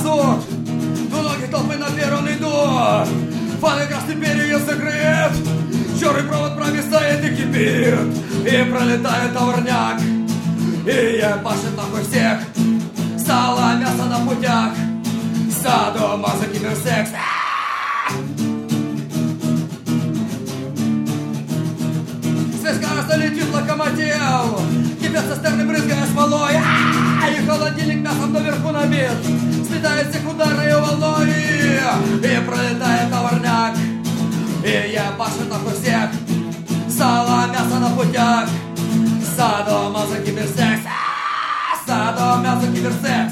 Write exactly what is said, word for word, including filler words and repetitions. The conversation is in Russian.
ползут, двуногие толпы на первом ряду. Фаны красный переезд закрыт, черный провод провисает и кипит. И пролетает товарняк, и ебашит нахуй всех. Сало, мясо на путях, садомазо, киберсекс. Скоростно летит локомотив, кипят цистерны, брызгая смолой. И холодильник мясом наверху набит, слетает секундарной волной. И пролетает товарняк, и ебашит нахуй всех. Сало, мясо на путях, садомазо, киберсекс. Садомазо, киберсекс.